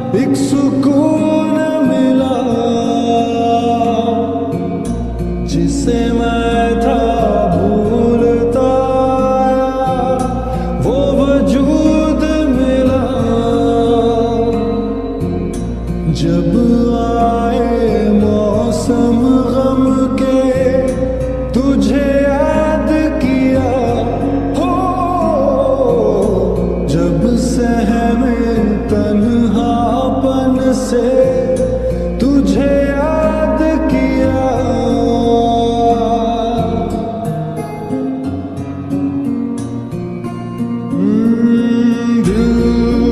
एक सुकून मिला जिसे मैं था भूलता, वो वजूद मिला जब आए मौसम गम के, तुझे याद किया हो, जब सहमे तन्हापन से तुझे याद किया। दिल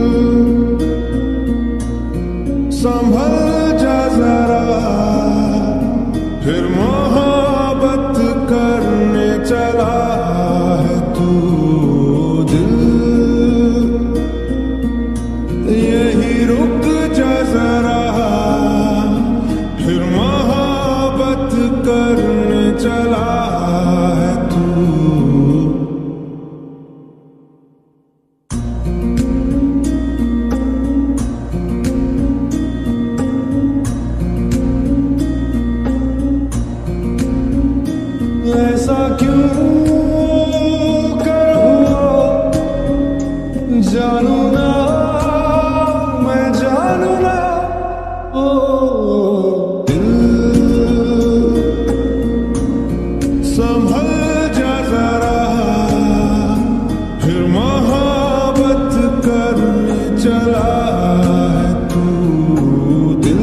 संभल जा जरा, फिर मोहब्बत करने चला है तू। दिल यही रुक जा जरा, फिर मोहब्बत करने चला है तू। ऐसा क्यों कर हुआ जानू ना, मैं जानू ना। ओ दिल संभल जा जरा, फिर मोहब्बत करने चला है तू। दिल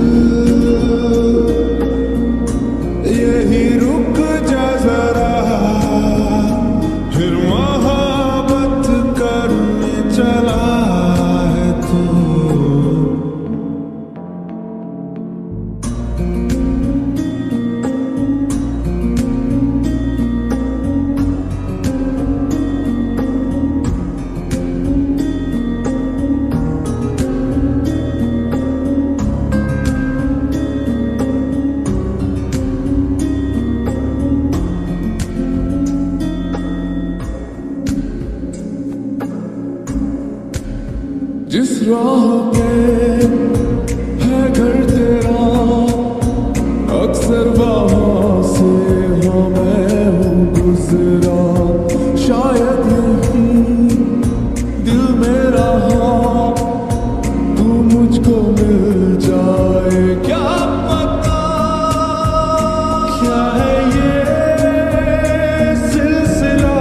यही रुक जा जरा, फिर मोहब्बत करने चला है तू। जिस राह पे है घर तेरा, अक्सर वहाँ से हाँ मैं हूँ गुजरा। शायद यही दिल मेरा हाँ, तू मुझको मिल जाए। क्या पता क्या है ये सिलसिला,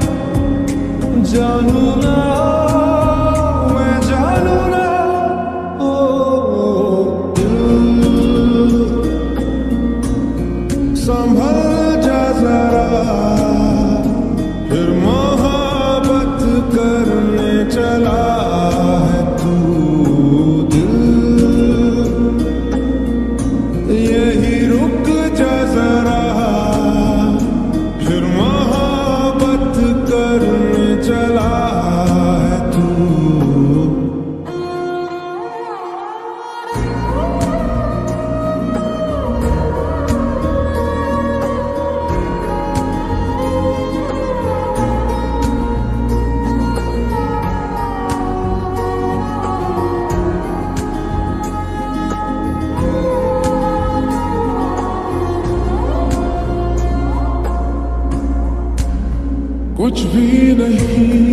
जानू ना संभल जा जरा, फिर मोहब्बत करने चला है तू। दिल यही रुक जा जरा, फिर मोहब्बत करने चला है तू। कुछ भी नहीं